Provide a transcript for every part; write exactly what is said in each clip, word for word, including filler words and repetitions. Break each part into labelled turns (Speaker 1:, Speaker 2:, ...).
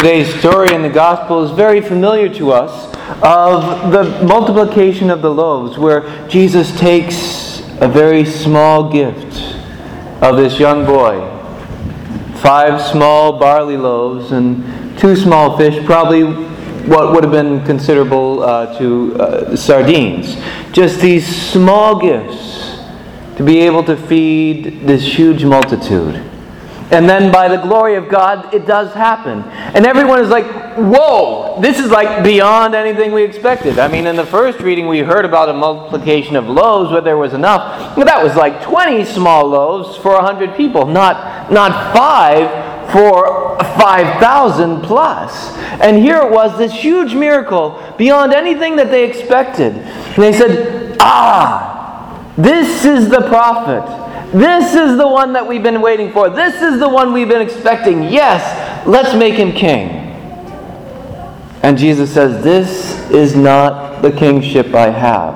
Speaker 1: Today's story in the Gospel is very familiar to us of the multiplication of the loaves, where Jesus takes a very small gift of this young boy. Five small barley loaves and two small fish, probably what would have been considerable uh, to uh, sardines. Just these small gifts to be able to feed this huge multitude. And then by the glory of God, it does happen. And everyone is like, whoa, this is like beyond anything we expected. I mean, in the first reading we heard about a multiplication of loaves where there was enough. But that was like twenty small loaves for one hundred people, not, not five for five thousand plus. And here it was, this huge miracle beyond anything that they expected. And they said, ah, this is the prophet. This is the one that we've been waiting for. This is the one we've been expecting. Yes, let's make him king. And Jesus says, this is not the kingship I have.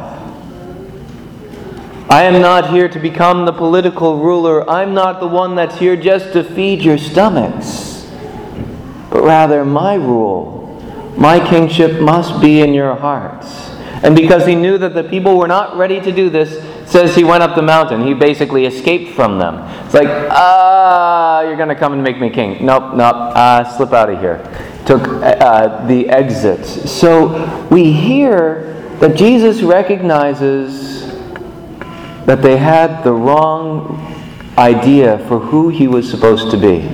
Speaker 1: I am not here to become the political ruler. I'm not the one that's here just to feed your stomachs. But rather, my rule, my kingship must be in your hearts. And because he knew that the people were not ready to do this, says he went up the mountain. He basically escaped from them. It's like, ah, you're going to come and make me king. Nope, nope, uh, slip out of here. Took uh, the exit. So we hear that Jesus recognizes that they had the wrong idea for who he was supposed to be.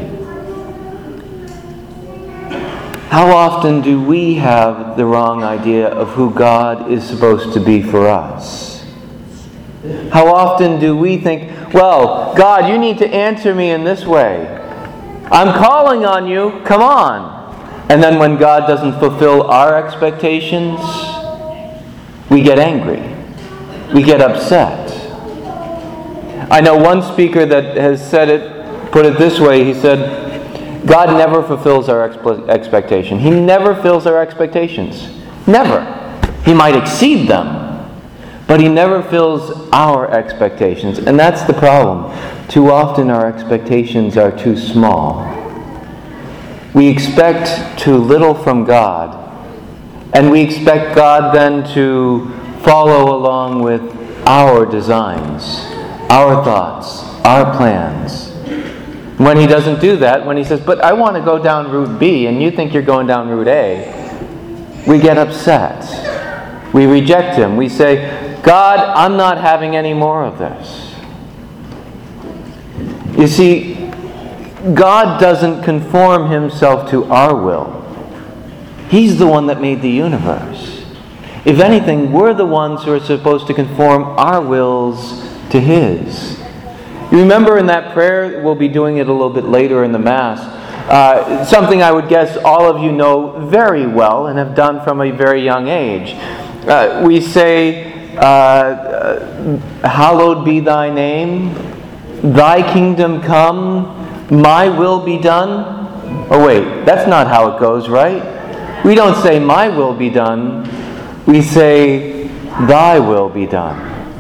Speaker 1: How often do we have the wrong idea of who God is supposed to be for us? How often do we think, well, God, you need to answer me in this way. I'm calling on you, come on. And then when God doesn't fulfill our expectations, we get angry. We get upset. I know one speaker that has said it, put it this way, he said, God never fulfills our expe- expectation. He never fills our expectations. Never. He might exceed them, but he never fills our expectations. And that's the problem. Too often our expectations are too small. We expect too little from God, and we expect God then to follow along with our designs, our thoughts, our plans. When he doesn't do that, when he says, but I want to go down route B and you think you're going down route A, we get upset. We reject him. We say, God, I'm not having any more of this. You see, God doesn't conform himself to our will. He's the one that made the universe. If anything, we're the ones who are supposed to conform our wills to his. You remember in that prayer, we'll be doing it a little bit later in the Mass, uh, something I would guess all of you know very well and have done from a very young age. Uh, we say, uh, uh, hallowed be thy name, thy kingdom come, my will be done. Oh wait, that's not how it goes, right? We don't say my will be done, we say thy will be done.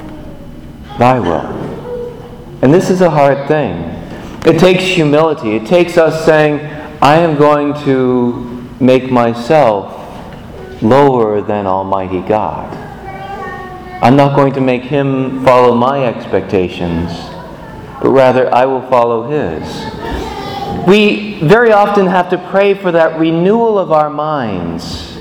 Speaker 1: Thy will. And this is a hard thing. It takes humility. It takes us saying, I am going to make myself lower than Almighty God. I'm not going to make him follow my expectations, but rather I will follow his. We very often have to pray for that renewal of our minds,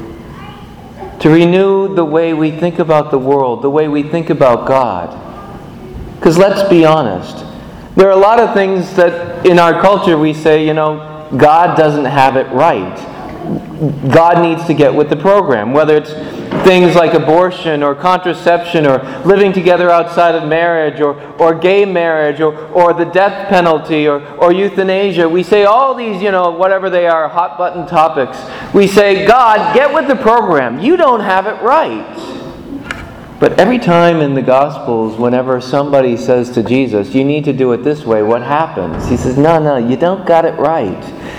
Speaker 1: to renew the way we think about the world, the way we think about God. Because let's be honest, there are a lot of things that in our culture we say, you know, God doesn't have it right. God needs to get with the program. Whether it's things like abortion or contraception or living together outside of marriage or, or gay marriage or, or the death penalty or, or euthanasia. We say all these, you know, whatever they are, hot button topics. We say, God, get with the program. You don't have it right. But every time in the Gospels, whenever somebody says to Jesus, you need to do it this way, what happens? He says, no, no, you don't got it right.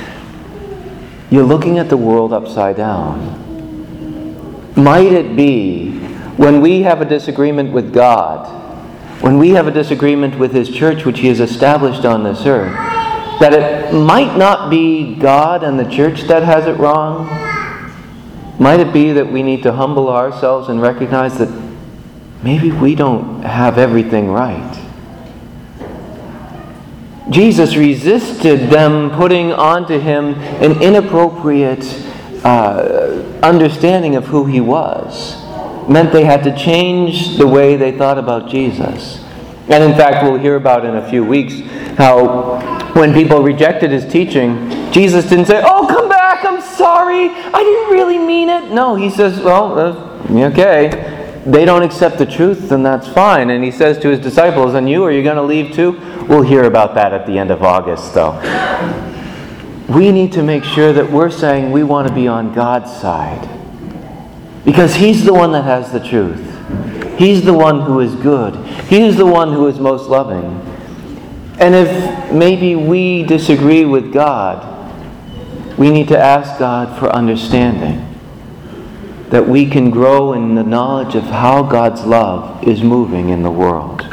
Speaker 1: You're looking at the world upside down. Might it be, when we have a disagreement with God, when we have a disagreement with his church which he has established on this earth, That it might not be God and the church that has it wrong. Might it be that we need to humble ourselves and recognize that maybe we don't have everything right? Jesus resisted them putting onto him an inappropriate uh, understanding of who he was. It meant they had to change the way they thought about Jesus. And in fact, we'll hear about in a few weeks how when people rejected his teaching, Jesus didn't say, "Oh, come back, I'm sorry, I didn't really mean it." No, he says, well, uh, okay. They don't accept the truth, then that's fine. And he says to his disciples, "And you, are you going to leave too?" We'll hear about that at the end of August, though. We need to make sure that we're saying we want to be on God's side. Because he's the one that has the truth. He's the one who is good. He is the one who is most loving. And if maybe we disagree with God, we need to ask God for understanding. That we can grow in the knowledge of how God's love is moving in the world.